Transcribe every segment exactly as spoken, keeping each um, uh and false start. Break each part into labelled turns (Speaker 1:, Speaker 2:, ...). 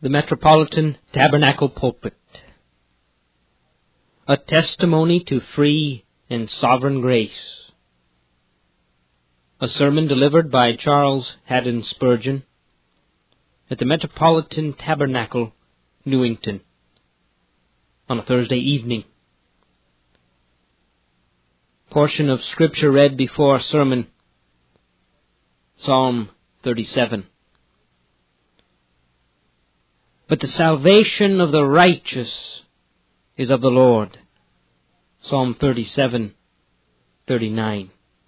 Speaker 1: The Metropolitan Tabernacle Pulpit. A testimony to free and sovereign grace. A sermon delivered by Charles Haddon Spurgeon at the Metropolitan Tabernacle, Newington, on a Thursday evening. Portion of Scripture read before sermon, Psalm thirty-seven. But the salvation of the righteous is of the Lord. Psalm thirty-seven, thirty-nine.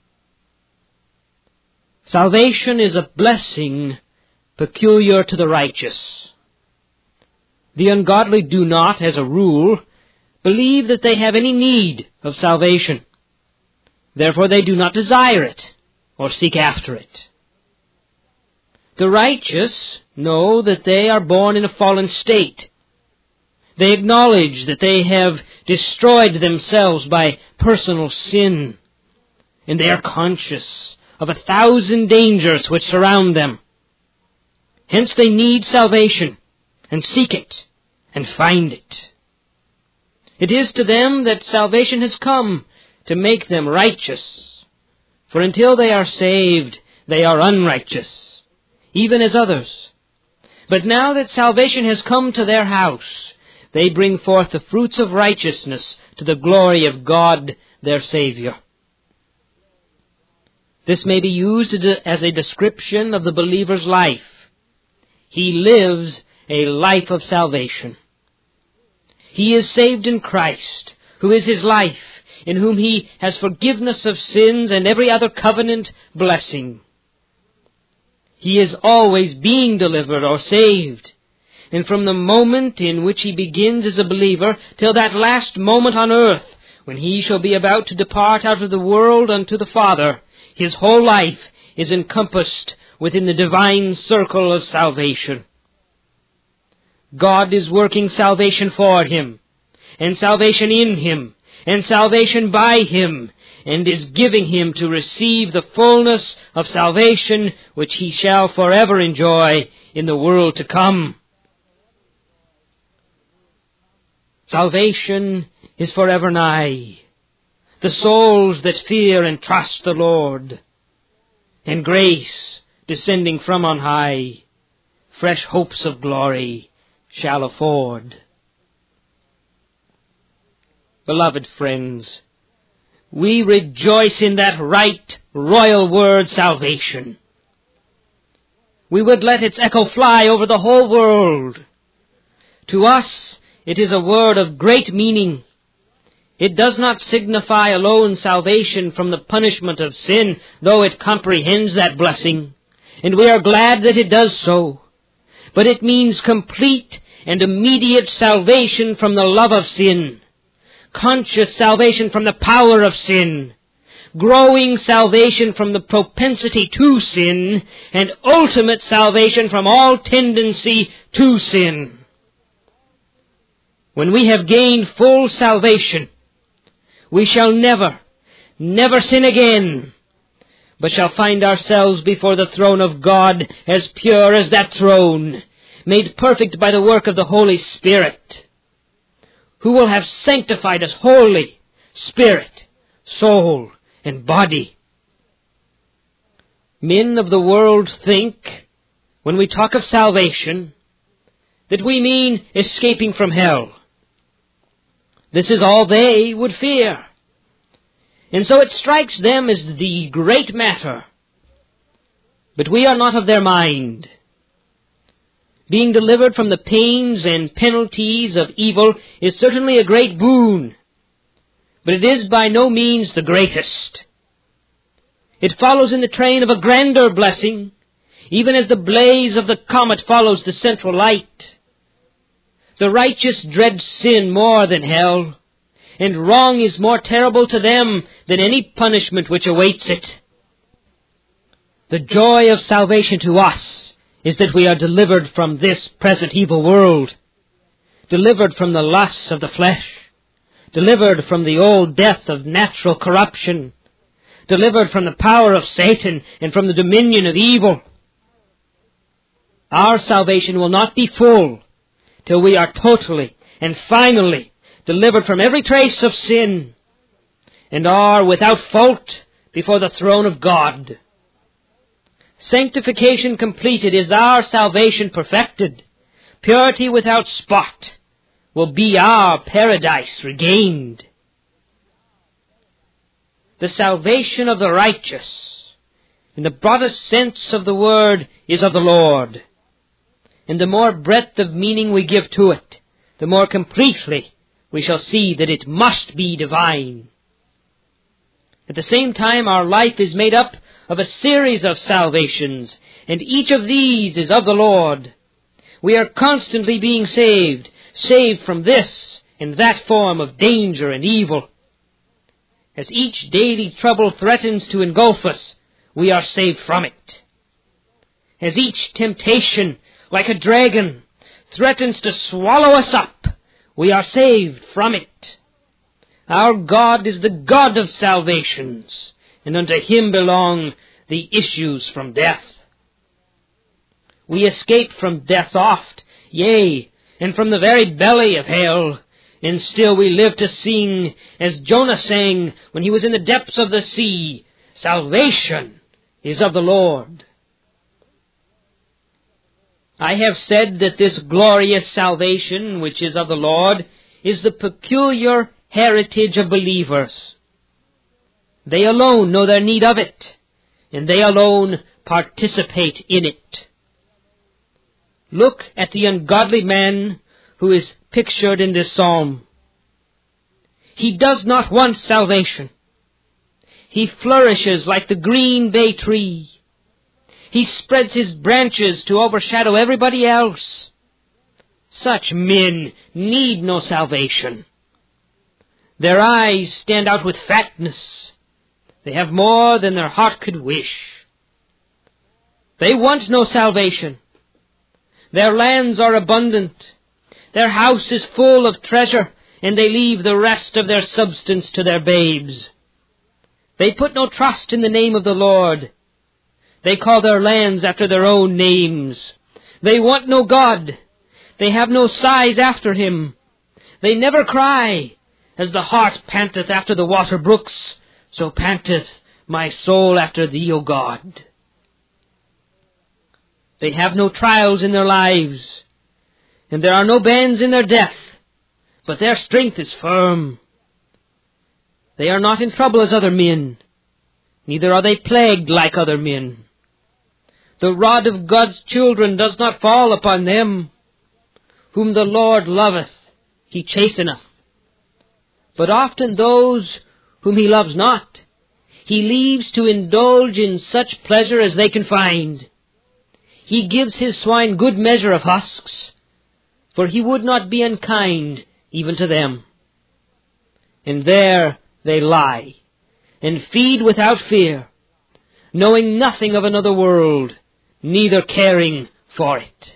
Speaker 1: Salvation is a blessing peculiar to the righteous. The ungodly do not, as a rule, believe that they have any need of salvation. Therefore they do not desire it or seek after it. The righteous know that they are born in a fallen state. They acknowledge that they have destroyed themselves by personal sin, and they are conscious of a thousand dangers which surround them. Hence they need salvation, and seek it, and find it. It is to them that salvation has come to make them righteous. For until they are saved, they are unrighteous, even as others. But now that salvation has come to their house, they bring forth the fruits of righteousness to the glory of God, their Savior. This may be used as a description of the believer's life. He lives a life of salvation. He is saved in Christ, who is his life, in whom he has forgiveness of sins and every other covenant blessing. He is always being delivered or saved. And from the moment in which he begins as a believer till that last moment on earth, when he shall be about to depart out of the world unto the Father, his whole life is encompassed within the divine circle of salvation. God is working salvation for him, and salvation in him, and salvation by him, and is giving him to receive the fullness of salvation which he shall forever enjoy in the world to come. Salvation is forever nigh, the souls that fear and trust the Lord, and grace descending from on high, fresh hopes of glory shall afford. Beloved friends, we rejoice in that right, royal word, salvation. We would let its echo fly over the whole world. To us, it is a word of great meaning. It does not signify alone salvation from the punishment of sin, though it comprehends that blessing, and we are glad that it does so. But it means complete and immediate salvation from the love of sin, conscious salvation from the power of sin, growing salvation from the propensity to sin, and ultimate salvation from all tendency to sin. When we have gained full salvation, we shall never, never sin again, but shall find ourselves before the throne of God as pure as that throne, made perfect by the work of the Holy Spirit, who will have sanctified us wholly, spirit, soul, and body. Men of the world think, when we talk of salvation, that we mean escaping from hell. This is all they would fear. And so it strikes them as the great matter. But we are not of their mind. Being delivered from the pains and penalties of evil is certainly a great boon, but it is by no means the greatest. It follows in the train of a grander blessing, even as the blaze of the comet follows the central light. The righteous dread sin more than hell, and wrong is more terrible to them than any punishment which awaits it. The joy of salvation to us is that we are delivered from this present evil world, delivered from the lusts of the flesh, delivered from the old death of natural corruption, delivered from the power of Satan and from the dominion of evil. Our salvation will not be full till we are totally and finally delivered from every trace of sin and are without fault before the throne of God. Sanctification completed is our salvation perfected. Purity without spot will be our paradise regained. The salvation of the righteous, in the broadest sense of the word, is of the Lord. And the more breadth of meaning we give to it, the more completely we shall see that it must be divine. At the same time, our life is made up of a series of salvations, and each of these is of the Lord. We are constantly being saved, saved from this and that form of danger and evil. As each daily trouble threatens to engulf us, we are saved from it. As each temptation, like a dragon, threatens to swallow us up, we are saved from it. Our God is the God of salvations, and unto Him belong the issues from death. We escape from death oft, yea, and from the very belly of hell, and still we live to sing, as Jonah sang when he was in the depths of the sea, salvation is of the Lord. I have said that this glorious salvation, which is of the Lord, is the peculiar heritage of believers. They alone know their need of it, and they alone participate in it. Look at the ungodly man who is pictured in this psalm. He does not want salvation. He flourishes like the green bay tree. He spreads his branches to overshadow everybody else. Such men need no salvation. Their eyes stand out with fatness. They have more than their heart could wish. They want no salvation. Their lands are abundant. Their house is full of treasure, and they leave the rest of their substance to their babes. They put no trust in the name of the Lord. They call their lands after their own names. They want no God. They have no sighs after Him. They never cry. As the hart panteth after the water brooks, so panteth my soul after Thee, O God. They have no trials in their lives, and there are no bands in their death, but their strength is firm. They are not in trouble as other men, neither are they plagued like other men. The rod of God's children does not fall upon them. Whom the Lord loveth, He chasteneth. But often those whom He loves not, He leaves to indulge in such pleasure as they can find. He gives His swine good measure of husks, for He would not be unkind even to them. And there they lie, and feed without fear, knowing nothing of another world, neither caring for it.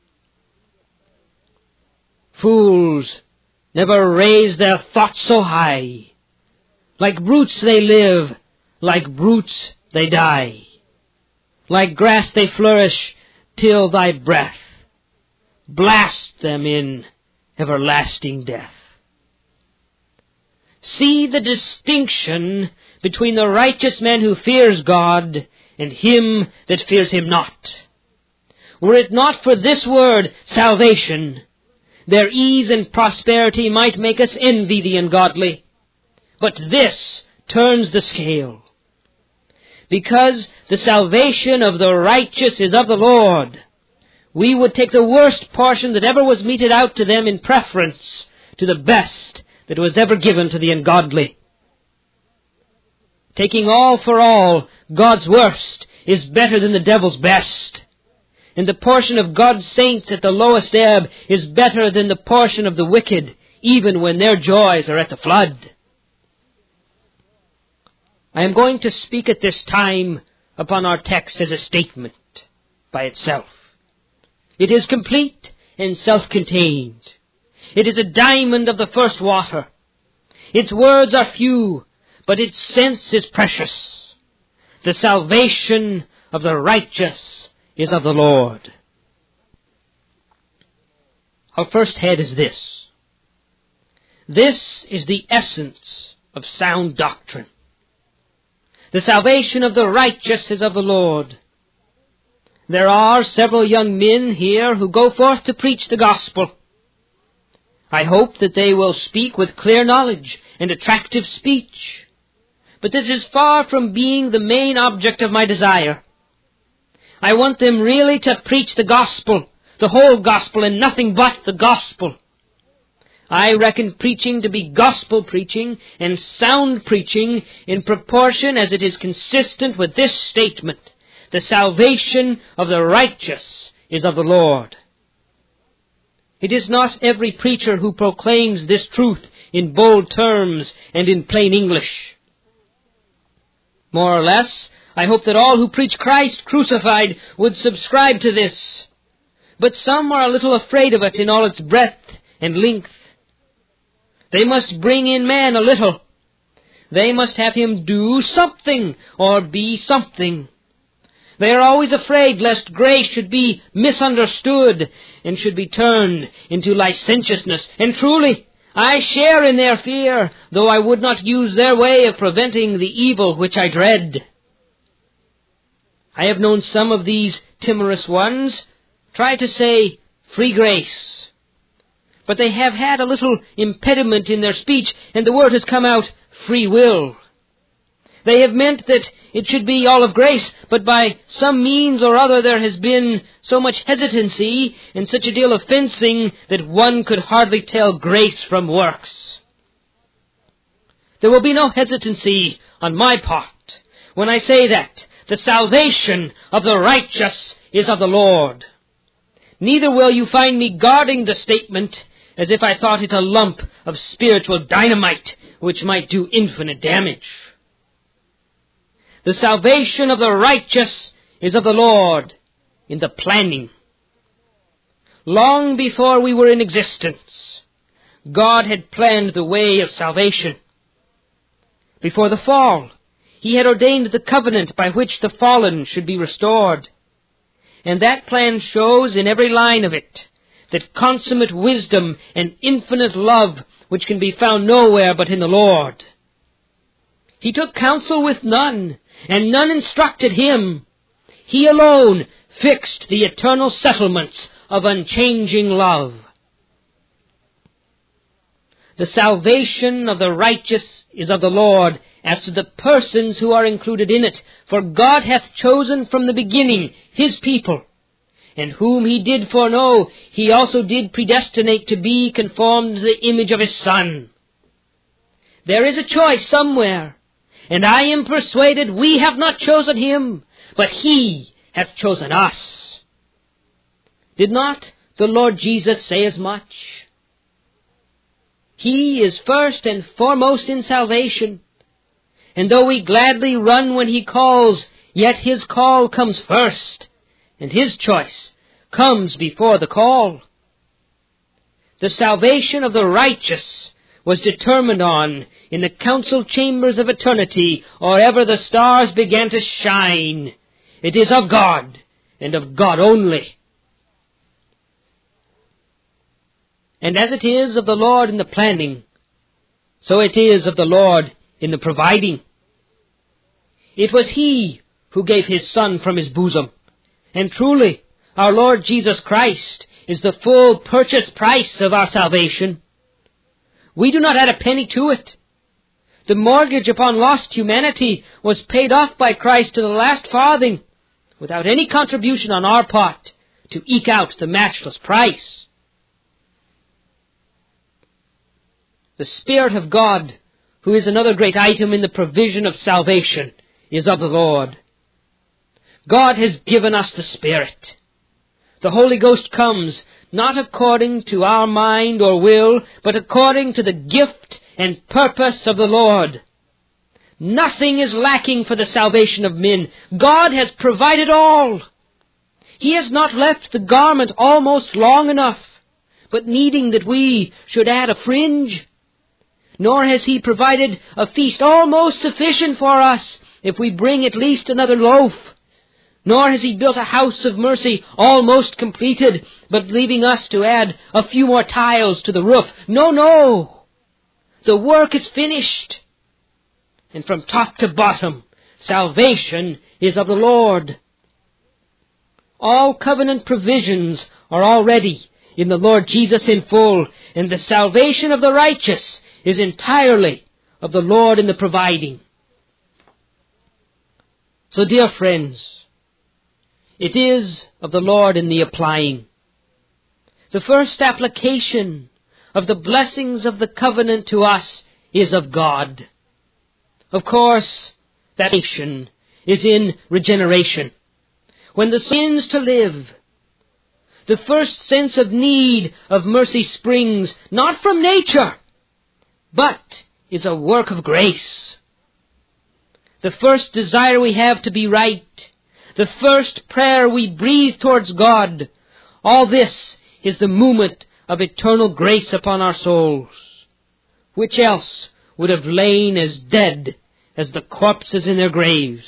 Speaker 1: Fools never raise their thoughts so high. Like brutes they live, like brutes they die. Like grass they flourish till Thy breath blast them in everlasting death. See the distinction between the righteous man who fears God and him that fears Him not. Were it not for this word, salvation, their ease and prosperity might make us envy the ungodly. But this turns the scale. Because the salvation of the righteous is of the Lord, we would take the worst portion that ever was meted out to them in preference to the best that was ever given to the ungodly. Taking all for all, God's worst is better than the devil's best. And the portion of God's saints at the lowest ebb is better than the portion of the wicked, even when their joys are at the flood. I am going to speak at this time upon our text as a statement by itself. It is complete and self-contained. It is a diamond of the first water. Its words are few, but its sense is precious. The salvation of the righteous is of the Lord. Our first head is this. This is the essence of sound doctrine. The salvation of the righteous is of the Lord. There are several young men here who go forth to preach the gospel. I hope that they will speak with clear knowledge and attractive speech. But this is far from being the main object of my desire. I want them really to preach the gospel, the whole gospel, and nothing but the gospel. I reckon preaching to be gospel preaching and sound preaching in proportion as it is consistent with this statement. The salvation of the righteous is of the Lord. It is not every preacher who proclaims this truth in bold terms and in plain English. More or less, I hope that all who preach Christ crucified would subscribe to this. But some are a little afraid of it in all its breadth and length. They must bring in man a little. They must have him do something or be something. They are always afraid lest grace should be misunderstood and should be turned into licentiousness. And truly, I share in their fear, though I would not use their way of preventing the evil which I dread. I have known some of these timorous ones try to say free grace, but they have had a little impediment in their speech, and the word has come out free will. They have meant that it should be all of grace, but by some means or other there has been so much hesitancy and such a deal of fencing that one could hardly tell grace from works. There will be no hesitancy on my part when I say that the salvation of the righteous is of the Lord. Neither will you find me guarding the statement as if I thought it a lump of spiritual dynamite which might do infinite damage. The salvation of the righteous is of the Lord in the planning. Long before we were in existence, God had planned the way of salvation. Before the fall, He had ordained the covenant by which the fallen should be restored. And that plan shows in every line of it that consummate wisdom and infinite love which can be found nowhere but in the Lord. He took counsel with none, and none instructed him. He alone fixed the eternal settlements of unchanging love. The salvation of the righteous is of the Lord as to the persons who are included in it. For God hath chosen from the beginning His people, and whom He did foreknow, He also did predestinate to be conformed to the image of His Son. There is a choice somewhere, and I am persuaded we have not chosen Him, but He hath chosen us. Did not the Lord Jesus say as much? He is first and foremost in salvation, and though we gladly run when He calls, yet His call comes first, and His choice comes before the call. The salvation of the righteous was determined on in the council chambers of eternity, or ever the stars began to shine. It is of God, and of God only. And as it is of the Lord in the planning, so it is of the Lord in the providing. It was He who gave His Son from His bosom, and truly our Lord Jesus Christ is the full purchase price of our salvation. We do not add a penny to it. The mortgage upon lost humanity was paid off by Christ to the last farthing, without any contribution on our part to eke out the matchless price. The Spirit of God, who is another great item in the provision of salvation, is of the Lord. God has given us the Spirit. The Holy Ghost comes not according to our mind or will, but according to the gift and purpose of the Lord. Nothing is lacking for the salvation of men. God has provided all. He has not left the garment almost long enough, but needing that we should add a fringe. Nor has He provided a feast almost sufficient for us if we bring at least another loaf. Nor has he built a house of mercy almost completed, but leaving us to add a few more tiles to the roof. No, no! The work is finished. And from top to bottom, salvation is of the Lord. All covenant provisions are already in the Lord Jesus in full, and the salvation of the righteous is entirely of the Lord in the providing. So, dear friends, it is of the Lord in the applying. The first application of the blessings of the covenant to us is of God. Of course, that application is in regeneration. When the sins to live, the first sense of need of mercy springs not from nature, but is a work of grace. The first desire we have to be right, the first prayer we breathe towards God, all this is the movement of eternal grace upon our souls. Which else would have lain as dead as the corpses in their graves?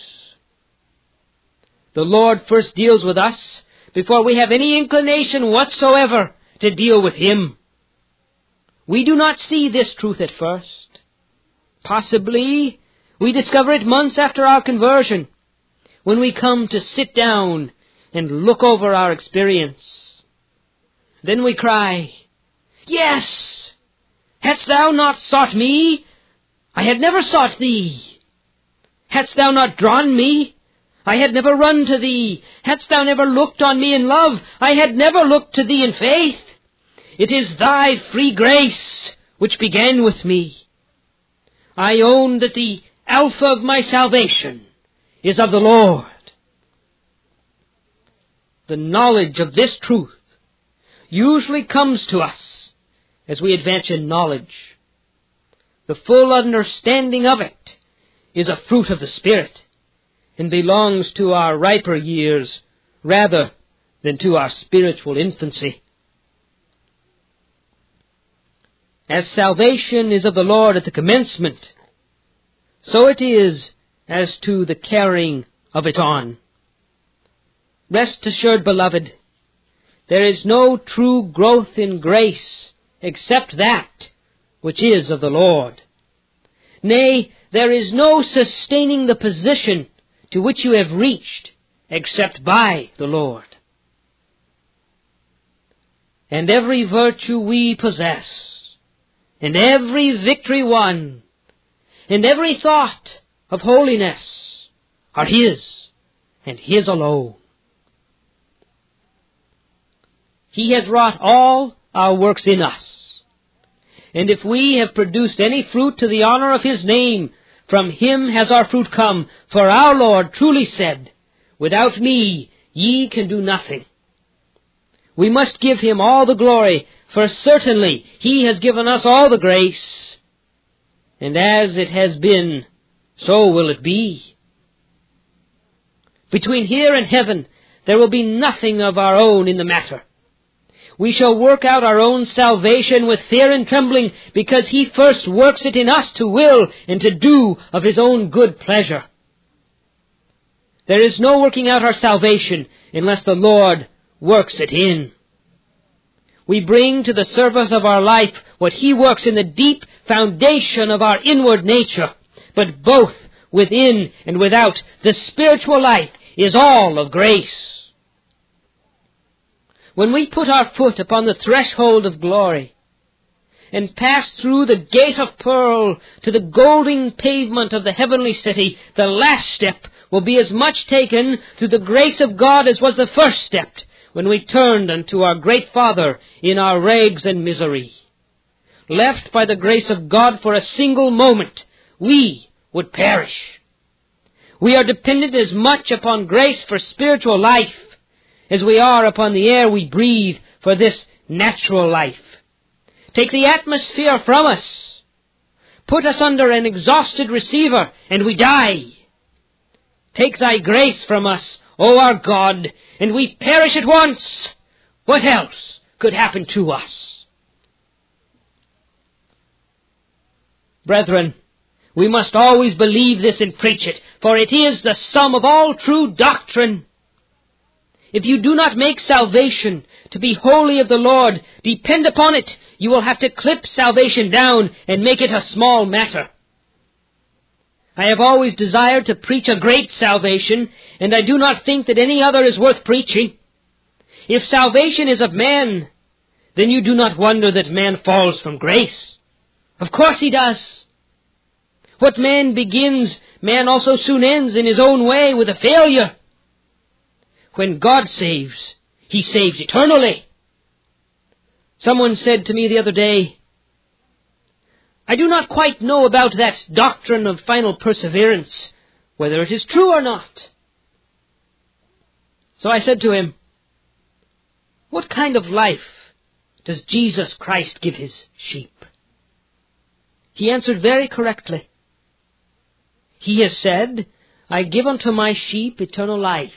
Speaker 1: The Lord first deals with us before we have any inclination whatsoever to deal with Him. We do not see this truth at first. Possibly we discover it months after our conversion, when we come to sit down and look over our experience. Then we cry, "Yes! Hadst thou not sought me, I had never sought thee. Hadst thou not drawn me, I had never run to thee. Hadst thou never looked on me in love, I had never looked to thee in faith. It is thy free grace which began with me. I own that the Alpha of my salvation is of the Lord." The knowledge of this truth usually comes to us as we advance in knowledge. The full understanding of it is a fruit of the Spirit, and belongs to our riper years rather than to our spiritual infancy. As salvation is of the Lord at the commencement, so it is as to the carrying of it on. Rest assured, beloved, there is no true growth in grace except that which is of the Lord. Nay, there is no sustaining the position to which you have reached except by the Lord. And every virtue we possess, and every victory won, and every thought of holiness are His, and His alone. He has wrought all our works in us, and if we have produced any fruit to the honor of His name, from Him has our fruit come, for our Lord truly said, "Without me ye can do nothing." We must give Him all the glory, for certainly He has given us all the grace, and as it has been, so will it be. Between here and heaven there will be nothing of our own in the matter. We shall work out our own salvation with fear and trembling, because He first works it in us to will and to do of His own good pleasure. There is no working out our salvation unless the Lord works it in. We bring to the service of our life what He works in the deep foundation of our inward nature, but both within and without, the spiritual life is all of grace. When we put our foot upon the threshold of glory and pass through the gate of pearl to the golden pavement of the heavenly city, the last step will be as much taken through the grace of God as was the first step when we turned unto our great Father in our rags and misery. Left by the grace of God for a single moment, we would perish. We are dependent as much upon grace for spiritual life as we are upon the air we breathe for this natural life. Take the atmosphere from us, put us under an exhausted receiver, and we die. Take thy grace from us, O our God, and we perish at once. What else could happen to us? Brethren, we must always believe this and preach it, for it is the sum of all true doctrine. If you do not make salvation to be wholly of the Lord, depend upon it, you will have to clip salvation down and make it a small matter. I have always desired to preach a great salvation, and I do not think that any other is worth preaching. If salvation is of man, then you do not wonder that man falls from grace. Of course he does. What man begins, man also soon ends in his own way with a failure. When God saves, He saves eternally. Someone said to me the other day, I do not quite know about that doctrine of final perseverance, whether it is true or not. So I said to him, what kind of life does Jesus Christ give His sheep? He answered very correctly. He has said, I give unto my sheep eternal life.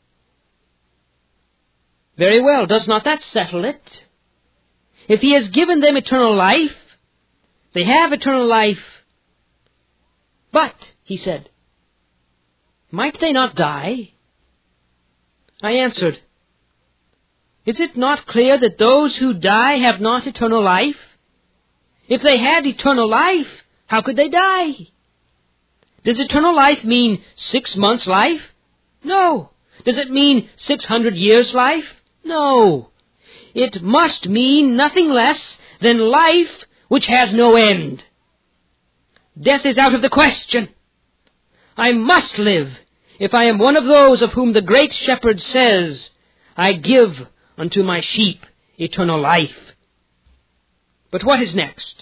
Speaker 1: Very well, does not that settle it? If He has given them eternal life, they have eternal life. But, he said, might they not die? I answered, is it not clear that those who die have not eternal life? If they had eternal life, how could they die? Does eternal life mean six months' life? No. Does it mean six hundred years' life? No. It must mean nothing less than life which has no end. Death is out of the question. I must live if I am one of those of whom the great shepherd says, I give unto my sheep eternal life. But what is next?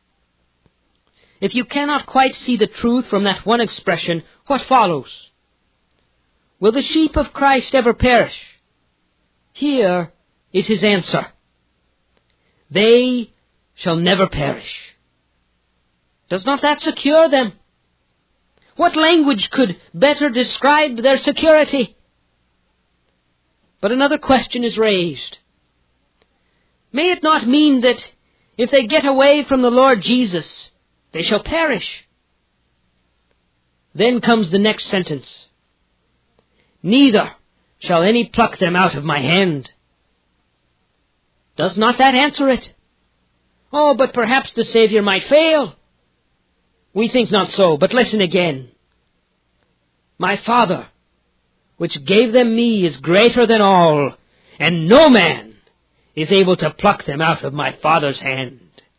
Speaker 1: If you cannot quite see the truth from that one expression, what follows? Will the sheep of Christ ever perish? Here is his answer. They shall never perish. Does not that secure them? What language could better describe their security? But another question is raised. May it not mean that if they get away from the Lord Jesus, they shall perish? Then comes the next sentence. Neither shall any pluck them out of my hand. Does not that answer it? Oh, but perhaps the Savior might fail. We think not so, but listen again. My Father, which gave them me, is greater than all, and no man is able to pluck them out of my Father's hand.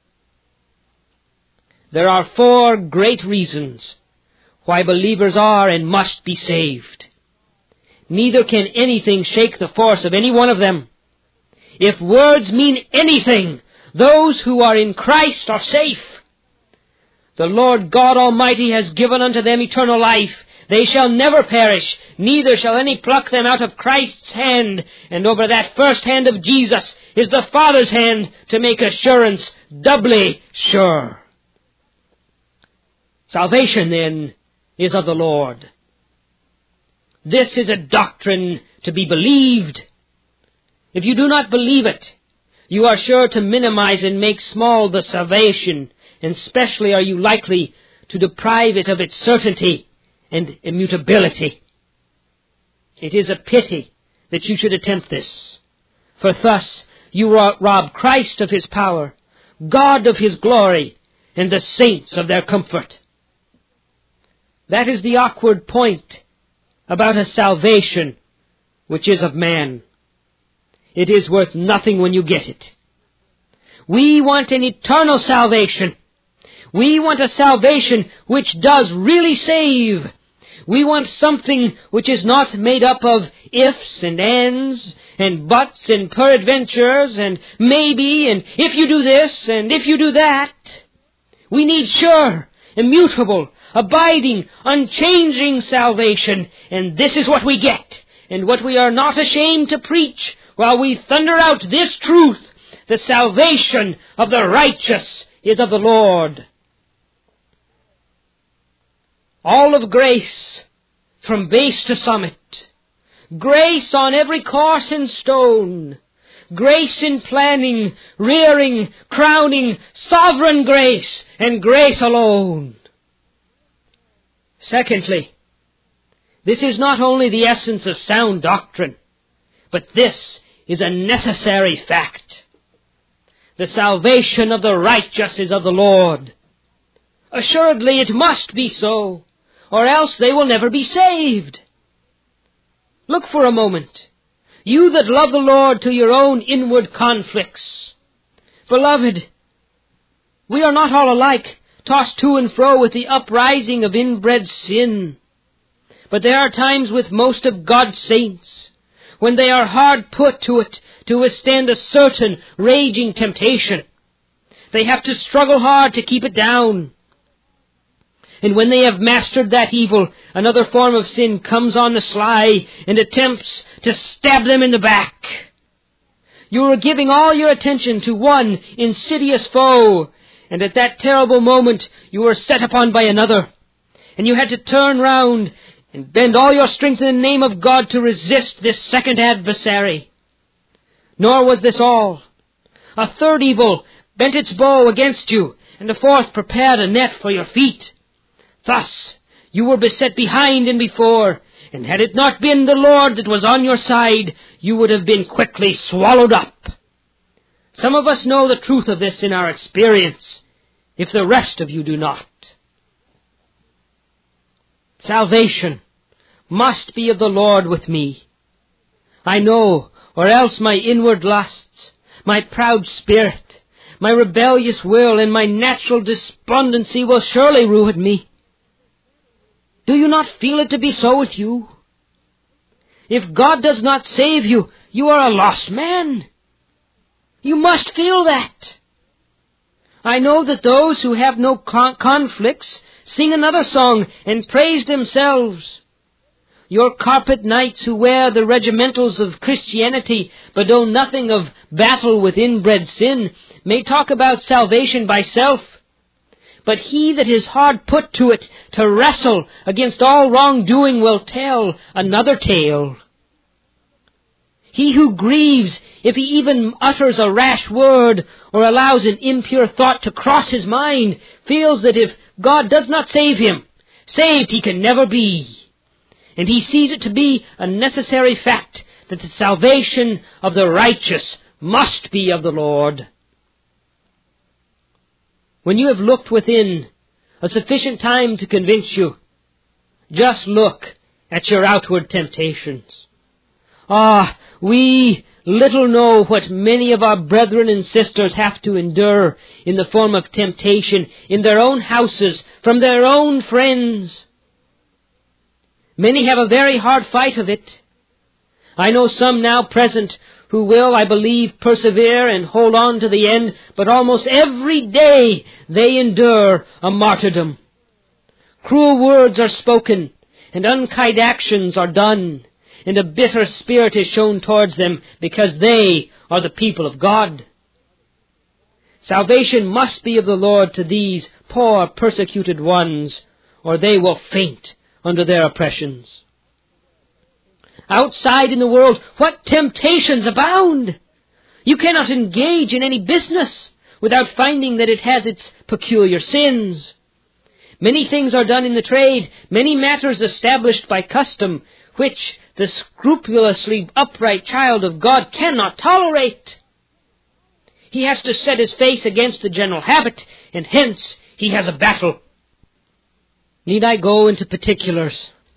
Speaker 1: There are four great reasons why believers are and must be saved. Neither can anything shake the force of any one of them. If words mean anything, those who are in Christ are safe. The Lord God Almighty has given unto them eternal life. They shall never perish, neither shall any pluck them out of Christ's hand. And over that first hand of Jesus is the Father's hand to make assurance doubly sure. Salvation, then, is of the Lord. This is a doctrine to be believed. If you do not believe it, you are sure to minimize and make small the salvation, and especially are you likely to deprive it of its certainty and immutability. It is a pity that you should attempt this, for thus you rob Christ of His power, God of His glory, and the saints of their comfort. That is the awkward point about a salvation which is of man. It is worth nothing when you get it. We want an eternal salvation. We want a salvation which does really save. We want something which is not made up of ifs and ands and buts and peradventures and maybe and if you do this and if you do that. We need sure, immutable, abiding, unchanging salvation, and this is what we get, and what we are not ashamed to preach while we thunder out this truth: the salvation of the righteous is of the Lord. All of grace, from base to summit. Grace on every course and stone. Grace in planning, rearing, crowning, sovereign grace, and grace alone. Secondly, this is not only the essence of sound doctrine, But this is a necessary fact. The salvation of the righteous is of the Lord. Assuredly it must be so, or else they will never be saved. Look for a moment, you that love the Lord, to your own inward conflicts. Beloved, we are not all alike, tossed to and fro with the uprising of inbred sin. But there are times with most of God's saints when they are hard put to it to withstand a certain raging temptation. They have to struggle hard to keep it down. And when they have mastered that evil, another form of sin comes on the sly and attempts to stab them in the back. You are giving all your attention to one insidious foe, and at that terrible moment you were set upon by another, and you had to turn round and bend all your strength in the name of God to resist this second adversary. Nor was this all. A third evil bent its bow against you, and a fourth prepared a net for your feet. Thus you were beset behind and before, and had it not been the Lord that was on your side, you would have been quickly swallowed up. Some of us know the truth of this in our experience, if the rest of you do not. Salvation must be of the Lord with me. I know, or else my inward lusts, my proud spirit, my rebellious will, and my natural despondency will surely ruin me. Do you not feel it to be so with you? If God does not save you, you are a lost man. You must feel that. I know that those who have no con- conflicts sing another song and praise themselves. Your carpet knights who wear the regimentals of Christianity but know nothing of battle with inbred sin may talk about salvation by self. But he that is hard put to it to wrestle against all wrongdoing will tell another tale. He who grieves if he even utters a rash word or allows an impure thought to cross his mind feels that if God does not save him, saved he can never be. And he sees it to be a necessary fact that the salvation of the righteous must be of the Lord. When you have looked within a sufficient time to convince you, just look at your outward temptations. Ah, we little know what many of our brethren and sisters have to endure in the form of temptation in their own houses, from their own friends. Many have a very hard fight of it. I know some now present who will, I believe, persevere and hold on to the end, but almost every day they endure a martyrdom. Cruel words are spoken, and unkind actions are done, and a bitter spirit is shown towards them because they are the people of God. Salvation must be of the Lord to these poor persecuted ones, or they will faint under their oppressions. Outside in the world, what temptations abound! You cannot engage in any business without finding that it has its peculiar sins. Many things are done in the trade, many matters established by custom, which the scrupulously upright child of God cannot tolerate. He has to set his face against the general habit, and hence he has a battle. Need I go into particulars?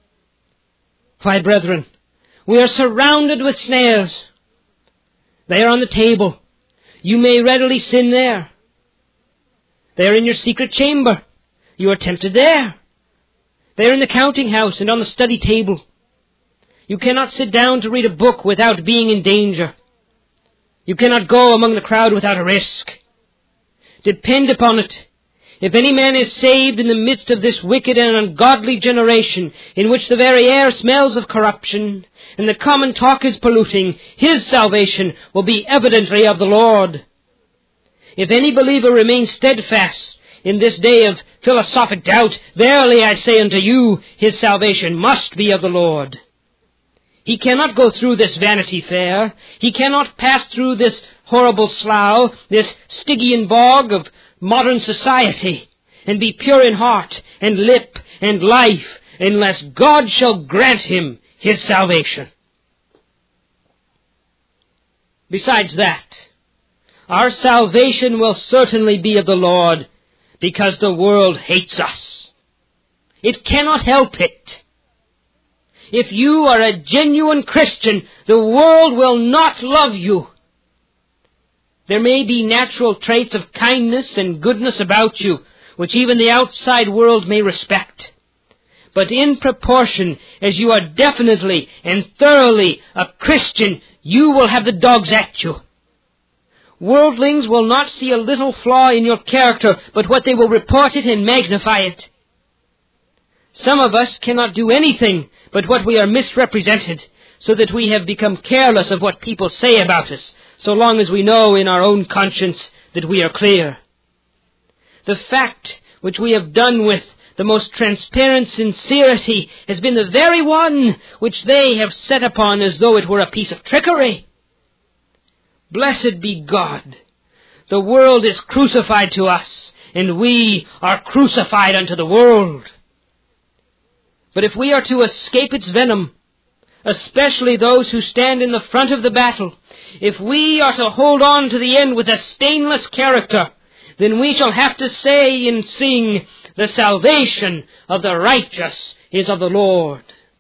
Speaker 1: Why, brethren, we are surrounded with snares. They are on the table. You may readily sin there. They are in your secret chamber. You are tempted there. They are in the counting house and on the study table. You cannot sit down to read a book without being in danger. You cannot go among the crowd without a risk. Depend upon it, if any man is saved in the midst of this wicked and ungodly generation, in which the very air smells of corruption, and the common talk is polluting, his salvation will be evidently of the Lord. If any believer remains steadfast in this day of philosophic doubt, verily I say unto you, his salvation must be of the Lord. He cannot go through this Vanity Fair. He cannot pass through this horrible slough, this Stygian bog of modern society, and be pure in heart and lip and life, unless God shall grant him his salvation. Besides that, our salvation will certainly be of the Lord, because the world hates us. It cannot help it. If you are a genuine Christian, the world will not love you. There may be natural traits of kindness and goodness about you, which even the outside world may respect. But in proportion as you are definitely and thoroughly a Christian, you will have the dogs at you. Worldlings will not see a little flaw in your character, but what they will report it and magnify it. Some of us cannot do anything but what we are misrepresented, so that we have become careless of what people say about us, so long as we know in our own conscience that we are clear. The fact which we have done with the most transparent sincerity has been the very one which they have set upon as though it were a piece of trickery. Blessed be God! The world is crucified to us, and we are crucified unto the world. But if we are to escape its venom, especially those who stand in the front of the battle, if we are to hold on to the end with a stainless character, then we shall have to say and sing, the salvation of the righteous is of the Lord.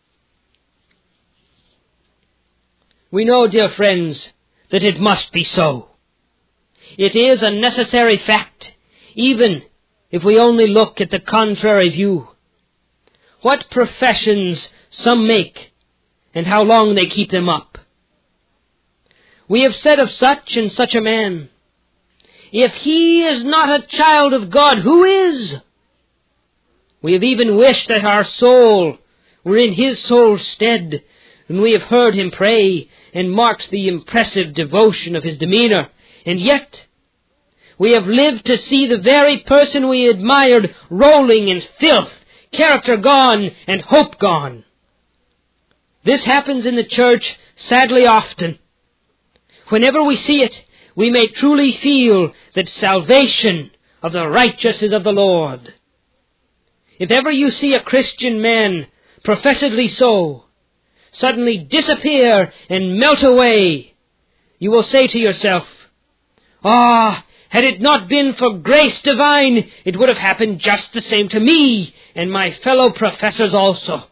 Speaker 1: We know, dear friends, that it must be so. It is a necessary fact, even if we only look at the contrary view. What professions some make, and how long they keep them up. We have said of such and such a man, if he is not a child of God, who is? We have even wished that our soul were in his soul's stead, and we have heard him pray and marked the impressive devotion of his demeanor. And yet, we have lived to see the very person we admired rolling in filth, character gone, and hope gone. This happens in the church sadly often. Whenever we see it, we may truly feel that salvation of the righteous is of the Lord. If ever you see a Christian man, professedly so, suddenly disappear and melt away, you will say to yourself, Ah, had it not been for grace divine, it would have happened just the same to me and my fellow professors also.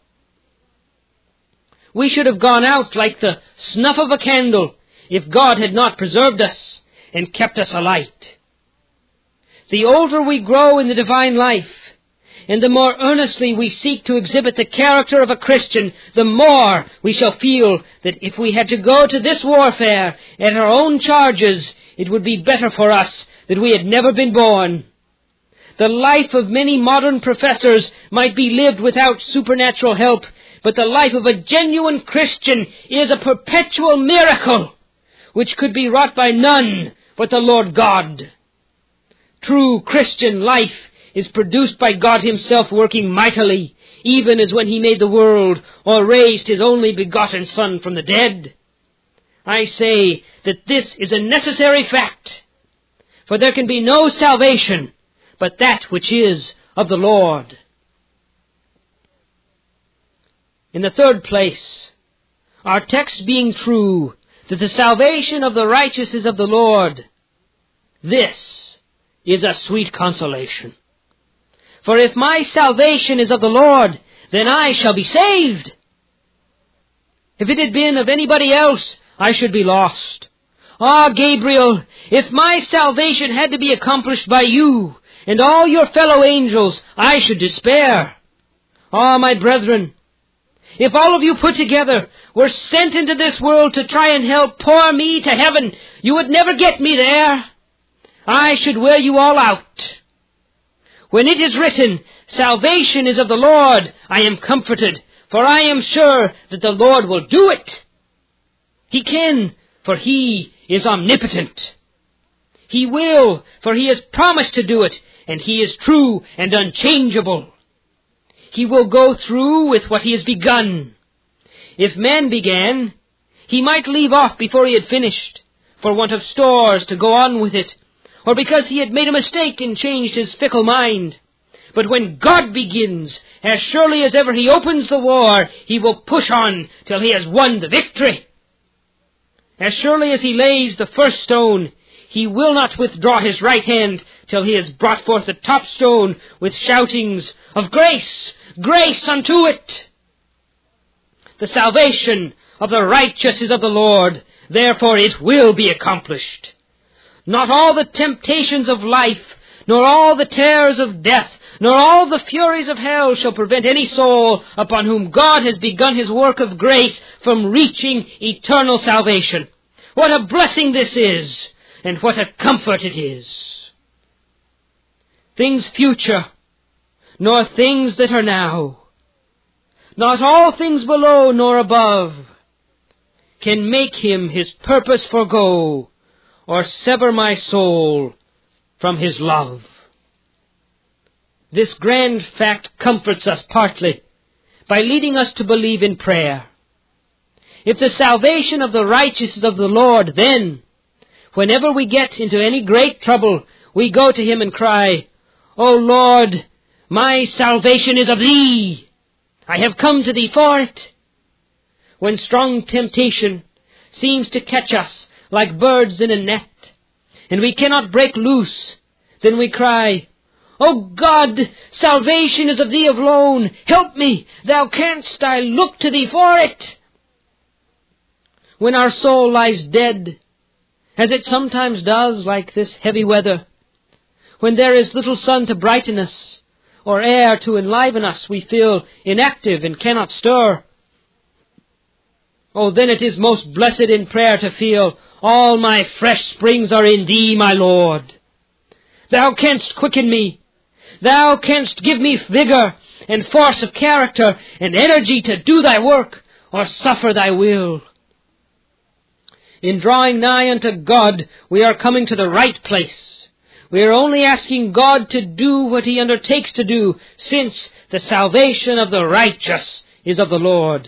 Speaker 1: We should have gone out like the snuff of a candle if God had not preserved us and kept us alight. The older we grow in the divine life, and the more earnestly we seek to exhibit the character of a Christian, the more we shall feel that if we had to go to this warfare at our own charges, it would be better for us that we had never been born. The life of many modern professors might be lived without supernatural help, but the life of a genuine Christian is a perpetual miracle, which could be wrought by none but the Lord God. True Christian life is produced by God himself working mightily, even as when he made the world or raised his only begotten Son from the dead. I say that this is a necessary fact, for there can be no salvation but that which is of the Lord. In the third place, our text being true, that the salvation of the righteous is of the Lord, this is a sweet consolation. For if my salvation is of the Lord, then I shall be saved. If it had been of anybody else, I should be lost. Ah, Gabriel, if my salvation had to be accomplished by you and all your fellow angels, I should despair. Ah, my brethren, if all of you put together were sent into this world to try and help poor me to heaven, you would never get me there. I should wear you all out. When it is written, salvation is of the Lord, I am comforted, for I am sure that the Lord will do it. He can, for he is omnipotent. He will, for he has promised to do it, and he is true and unchangeable. He will go through with what he has begun. If man began, he might leave off before he had finished, for want of stores to go on with it, or because he had made a mistake and changed his fickle mind. But when God begins, as surely as ever he opens the war, he will push on till he has won the victory. As surely as he lays the first stone, he will not withdraw his right hand till he has brought forth the top stone with shoutings of grace, grace unto it. The salvation of the righteous is of the Lord, therefore it will be accomplished. Not all the temptations of life, nor all the terrors of death, nor all the furies of hell shall prevent any soul upon whom God has begun his work of grace from reaching eternal salvation. What a blessing this is, and what a comfort it is. Things future, nor things that are now, not all things below nor above, can make him his purpose forego, or sever my soul from his love. This grand fact comforts us partly by leading us to believe in prayer. If the salvation of the righteous is of the Lord, then, whenever we get into any great trouble, we go to him and cry, O Lord, my salvation is of thee. I have come to thee for it. When strong temptation seems to catch us like birds in a net, and we cannot break loose, then we cry, O God, salvation is of thee alone. Help me, thou canst, I look to thee for it. When our soul lies dead, as it sometimes does like this heavy weather, when there is little sun to brighten us, or air to enliven us, we feel inactive and cannot stir. Oh, then it is most blessed in prayer to feel, all my fresh springs are in thee, my Lord. Thou canst quicken me. Thou canst give me vigor and force of character and energy to do thy work or suffer thy will. In drawing nigh unto God, we are coming to the right place. We are only asking God to do what he undertakes to do, since the salvation of the righteous is of the Lord.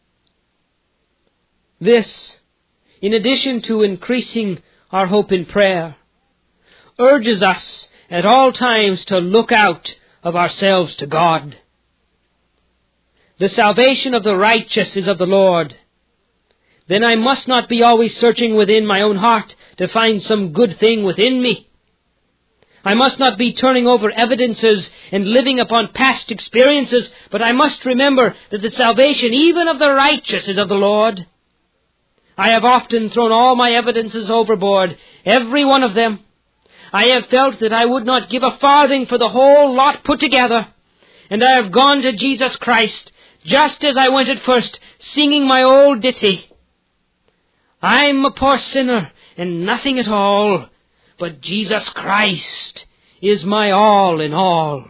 Speaker 1: This, in addition to increasing our hope in prayer, urges us at all times to look out of ourselves to God. The salvation of the righteous is of the Lord. Then I must not be always searching within my own heart to find some good thing within me. I must not be turning over evidences and living upon past experiences, but I must remember that the salvation even of the righteous is of the Lord. I have often thrown all my evidences overboard, every one of them. I have felt that I would not give a farthing for the whole lot put together, and I have gone to Jesus Christ, just as I went at first, singing my old ditty. I'm a poor sinner, and nothing at all, but Jesus Christ is my all in all.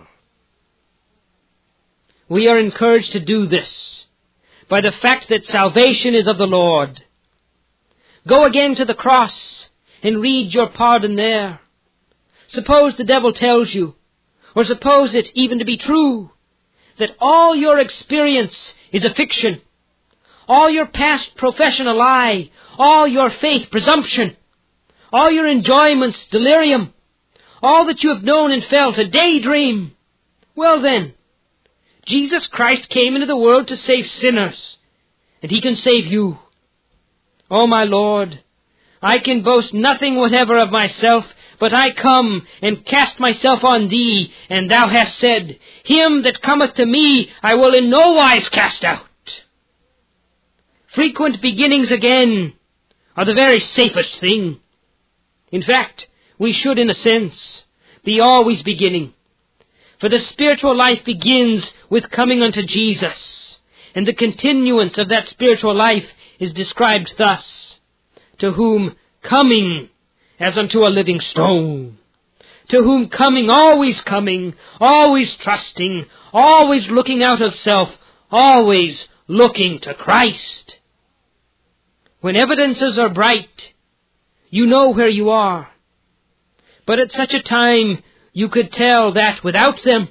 Speaker 1: We are encouraged to do this by the fact that salvation is of the Lord. Go again to the cross and read your pardon there. Suppose the devil tells you, or suppose it even to be true, that all your experience is a fiction, all your past profession a lie, all your faith presumption, all your enjoyments delirium, all that you have known and felt a daydream. Well then, Jesus Christ came into the world to save sinners, and he can save you. Oh my Lord, I can boast nothing whatever of myself, but I come and cast myself on thee, and thou hast said, him that cometh to me I will in no wise cast out. Frequent beginnings again are the very safest thing. In fact, we should, in a sense, be always beginning. For the spiritual life begins with coming unto Jesus, and the continuance of that spiritual life is described thus, to whom coming as unto a living stone, to whom coming, always coming, always trusting, always looking out of self, always looking to Christ. When evidences are bright, you know where you are. But at such a time, you could tell that without them.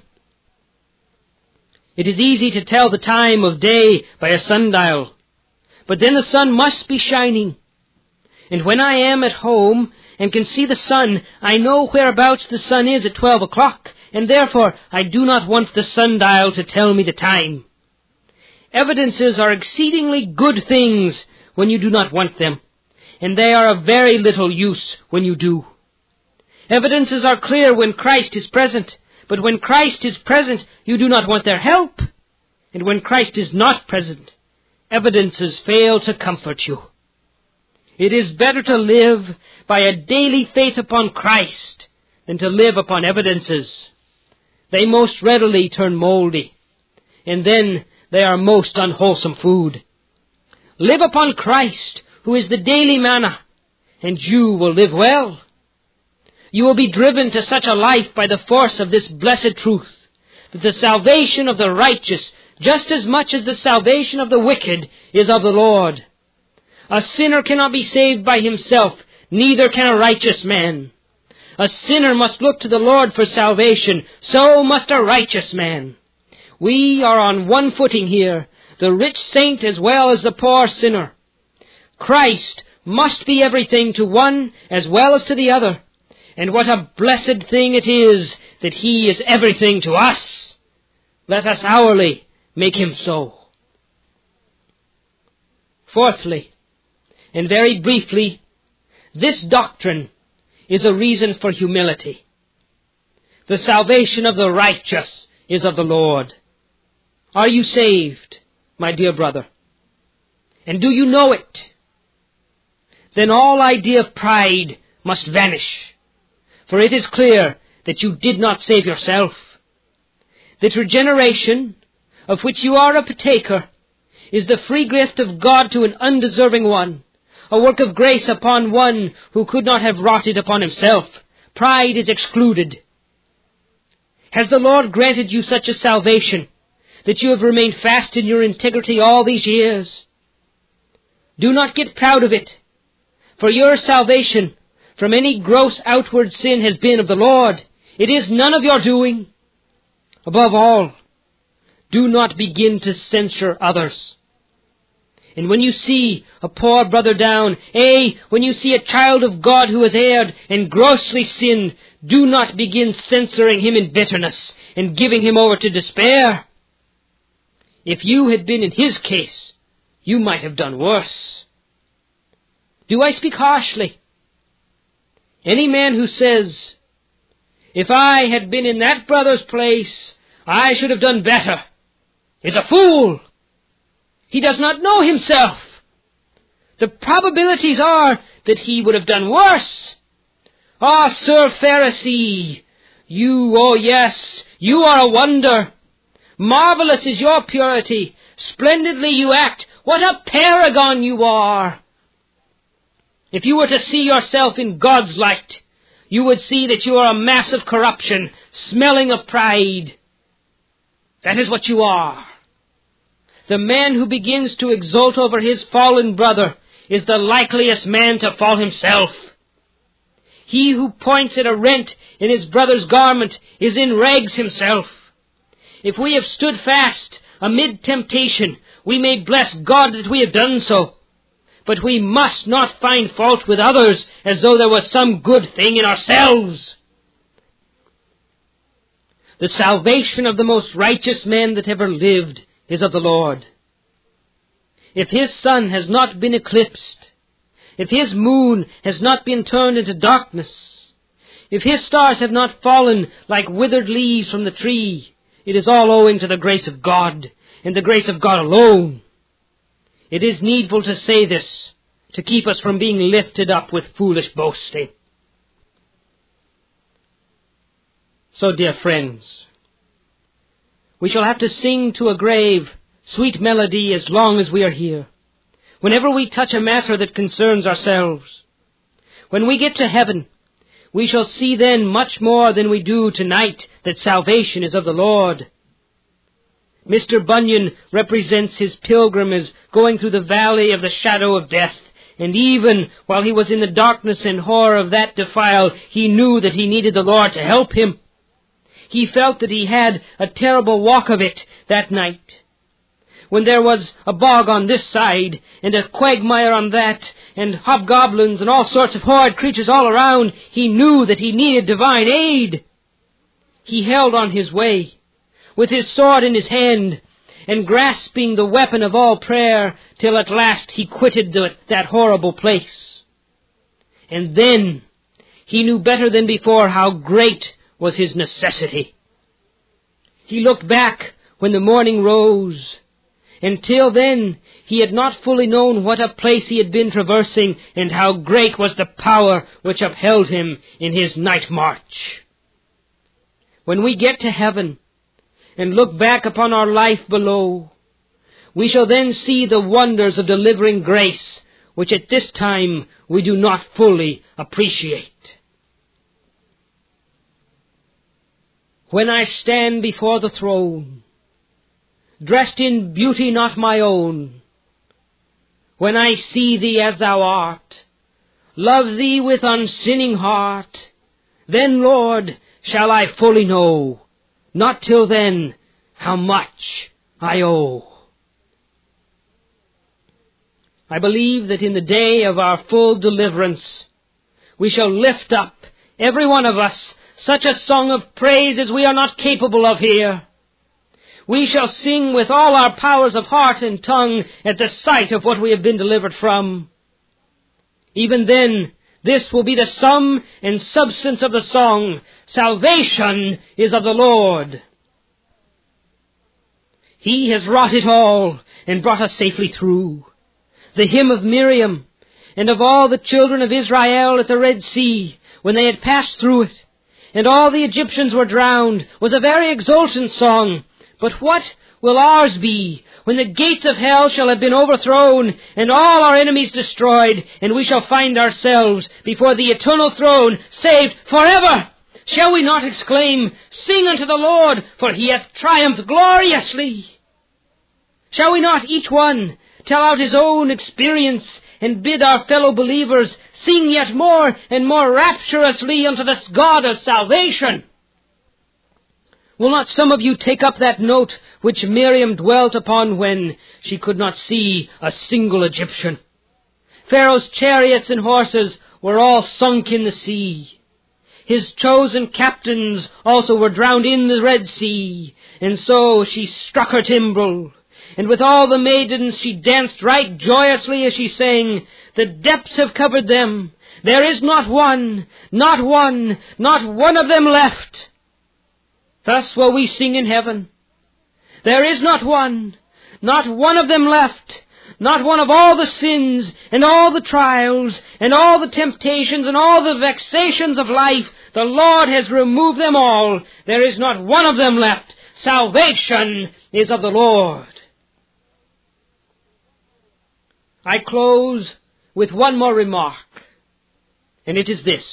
Speaker 1: It is easy to tell the time of day by a sundial, but then the sun must be shining. And when I am at home and can see the sun, I know whereabouts the sun is at twelve o'clock, and therefore I do not want the sundial to tell me the time. Evidences are exceedingly good things when you do not want them, and they are of very little use when you do. Evidences are clear when Christ is present, but when Christ is present, you do not want their help. And when Christ is not present, evidences fail to comfort you. It is better to live by a daily faith upon Christ than to live upon evidences. They most readily turn moldy, and then they are most unwholesome food. Live upon Christ, who is the daily manna, and you will live well. You will be driven to such a life by the force of this blessed truth, that the salvation of the righteous, just as much as the salvation of the wicked, is of the Lord. A sinner cannot be saved by himself, neither can a righteous man. A sinner must look to the Lord for salvation, so must a righteous man. We are on one footing here, the rich saint as well as the poor sinner. Christ must be everything to one as well as to the other. And what a blessed thing it is that He is everything to us. Let us hourly make Him so. Fourthly, and very briefly, this doctrine is a reason for humility. The salvation of the righteous is of the Lord. Are you saved, my dear brother? And do you know it? Then all idea of pride must vanish, for it is clear that you did not save yourself. That regeneration, of which you are a partaker, is the free gift of God to an undeserving one, a work of grace upon one who could not have wrought it upon himself. Pride is excluded. Has the Lord granted you such a salvation that you have remained fast in your integrity all these years? Do not get proud of it, for your salvation from any gross outward sin has been of the Lord. It is none of your doing. Above all, do not begin to censure others. And when you see a poor brother down, ay, when you see a child of God who has erred and grossly sinned, do not begin censoring him in bitterness and giving him over to despair. If you had been in his case, you might have done worse. Do I speak harshly? Any man who says, if I had been in that brother's place, I should have done better, is a fool. He does not know himself. The probabilities are that he would have done worse. Ah, Sir Pharisee, you, oh yes, you are a wonder. Marvelous is your purity. Splendidly you act. What a paragon you are. If you were to see yourself in God's light, you would see that you are a mass of corruption, smelling of pride. That is what you are. The man who begins to exult over his fallen brother is the likeliest man to fall himself. He who points at a rent in his brother's garment is in rags himself. If we have stood fast amid temptation, we may bless God that we have done so. But we must not find fault with others as though there was some good thing in ourselves. The salvation of the most righteous man that ever lived is of the Lord. If his sun has not been eclipsed, if his moon has not been turned into darkness, if his stars have not fallen like withered leaves from the tree, it is all owing to the grace of God, and the grace of God alone. It is needful to say this, to keep us from being lifted up with foolish boasting. So, dear friends, we shall have to sing to a grave sweet melody as long as we are here, whenever we touch a matter that concerns ourselves. When we get to heaven, we shall see then much more than we do tonight that salvation is of the Lord. Mister Bunyan represents his pilgrim as going through the valley of the shadow of death, and even while he was in the darkness and horror of that defile, he knew that he needed the Lord to help him. He felt that he had a terrible walk of it that night. When there was a bog on this side, and a quagmire on that, and hobgoblins and all sorts of horrid creatures all around, he knew that he needed divine aid. He held on his way, with his sword in his hand, and grasping the weapon of all prayer, till at last he quitted the, that horrible place. And then he knew better than before how great was his necessity. He looked back when the morning rose. Until then, he had not fully known what a place he had been traversing and how great was the power which upheld him in his night march. When we get to heaven and look back upon our life below, we shall then see the wonders of delivering grace, which at this time we do not fully appreciate. When I stand before the throne, dressed in beauty not my own, when I see thee as thou art, love thee with unsinning heart, then, Lord, shall I fully know, not till then, how much I owe. I believe that in the day of our full deliverance, we shall lift up, every one of us, such a song of praise as we are not capable of here. We shall sing with all our powers of heart and tongue at the sight of what we have been delivered from. Even then, this will be the sum and substance of the song, salvation is of the Lord. He has wrought it all and brought us safely through. The hymn of Miriam and of all the children of Israel at the Red Sea, when they had passed through it, and all the Egyptians were drowned, was a very exultant song. But what will ours be when the gates of hell shall have been overthrown and all our enemies destroyed, and we shall find ourselves before the eternal throne, saved forever? Shall we not exclaim, sing unto the Lord, for he hath triumphed gloriously? Shall we not each one tell out his own experience and bid our fellow believers sing yet more and more rapturously unto this God of salvation? Will not some of you take up that note which Miriam dwelt upon when she could not see a single Egyptian? Pharaoh's chariots and horses were all sunk in the sea. His chosen captains also were drowned in the Red Sea. And so she struck her timbrel, and with all the maidens she danced right joyously as she sang, the depths have covered them. There is not one, not one, not one of them left. Thus will we sing in heaven. There is not one, not one of them left, not one of all the sins and all the trials and all the temptations and all the vexations of life. The Lord has removed them all. There is not one of them left. Salvation is of the Lord. I close with one more remark, and it is this.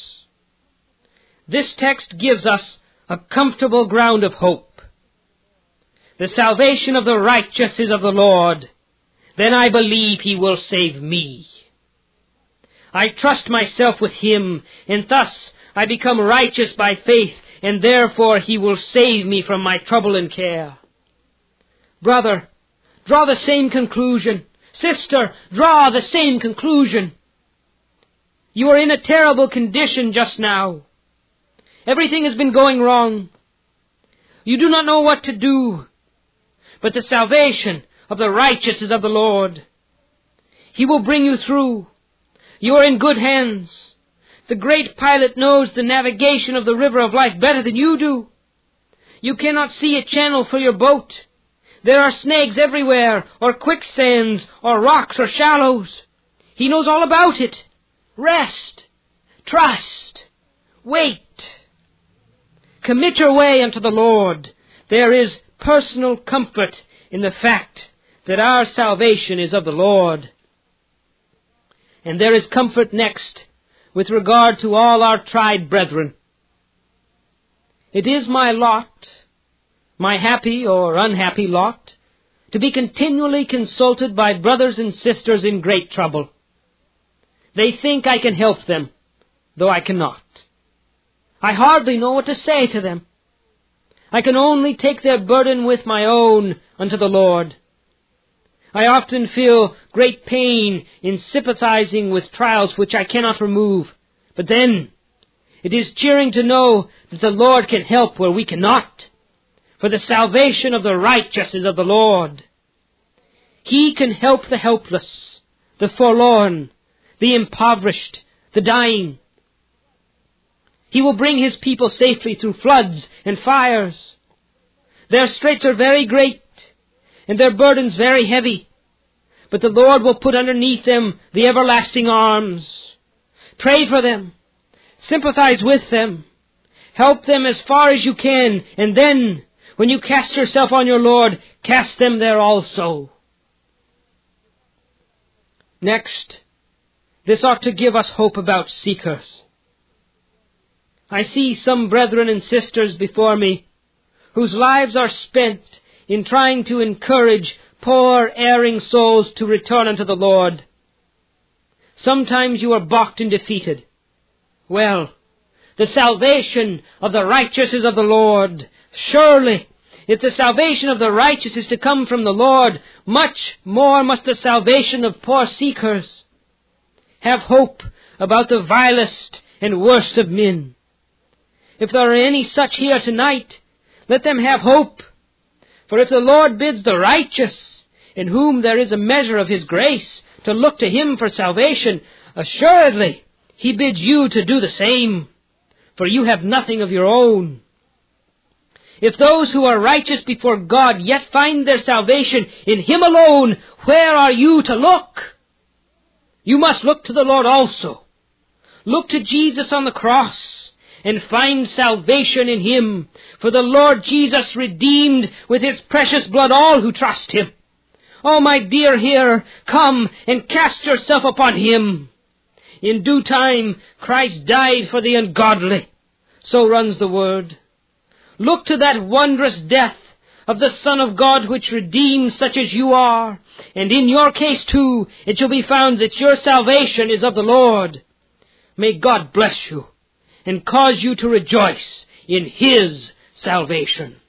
Speaker 1: This text gives us a comfortable ground of hope. The salvation of the righteous is of the Lord. Then I believe he will save me. I trust myself with him, and thus I become righteous by faith, and therefore he will save me from my trouble and care. Brother, draw the same conclusion. Sister, draw the same conclusion. You are in a terrible condition just now. Everything has been going wrong. You do not know what to do. But the salvation of the righteous is of the Lord. He will bring you through. You are in good hands. The great pilot knows the navigation of the river of life better than you do. You cannot see a channel for your boat. There are snags everywhere, or quicksands, or rocks, or shallows. He knows all about it. Rest. Trust. Wait. Commit your way unto the Lord. There is personal comfort in the fact that our salvation is of the Lord. And there is comfort next with regard to all our tried brethren. It is my lot, my happy or unhappy lot, to be continually consulted by brothers and sisters in great trouble. They think I can help them, though I cannot. I hardly know what to say to them. I can only take their burden with my own unto the Lord. I often feel great pain in sympathizing with trials which I cannot remove. But then, it is cheering to know that the Lord can help where we cannot. For the salvation of the righteous is of the Lord. He can help the helpless, the forlorn, the impoverished, the dying. He will bring His people safely through floods and fires. Their straits are very great, and their burdens very heavy. But the Lord will put underneath them the everlasting arms. Pray for them. Sympathize with them. Help them as far as you can, and then, when you cast yourself on your Lord, cast them there also. Next, this ought to give us hope about seekers. I see some brethren and sisters before me whose lives are spent in trying to encourage poor erring souls to return unto the Lord. Sometimes you are balked and defeated. Well, the salvation of the righteous is of the Lord. Surely, if the salvation of the righteous is to come from the Lord, much more must the salvation of poor seekers. Have hope about the vilest and worst of men. If there are any such here tonight, let them have hope. For if the Lord bids the righteous, in whom there is a measure of His grace, to look to Him for salvation, assuredly He bids you to do the same, for you have nothing of your own. If those who are righteous before God yet find their salvation in Him alone, where are you to look? You must look to the Lord also. Look to Jesus on the cross, and find salvation in Him. For the Lord Jesus redeemed with His precious blood all who trust Him. Oh, my dear hearer, come and cast yourself upon Him. In due time, Christ died for the ungodly. So runs the word. Look to that wondrous death of the Son of God which redeems such as you are. And in your case too, it shall be found that your salvation is of the Lord. May God bless you and cause you to rejoice in His salvation.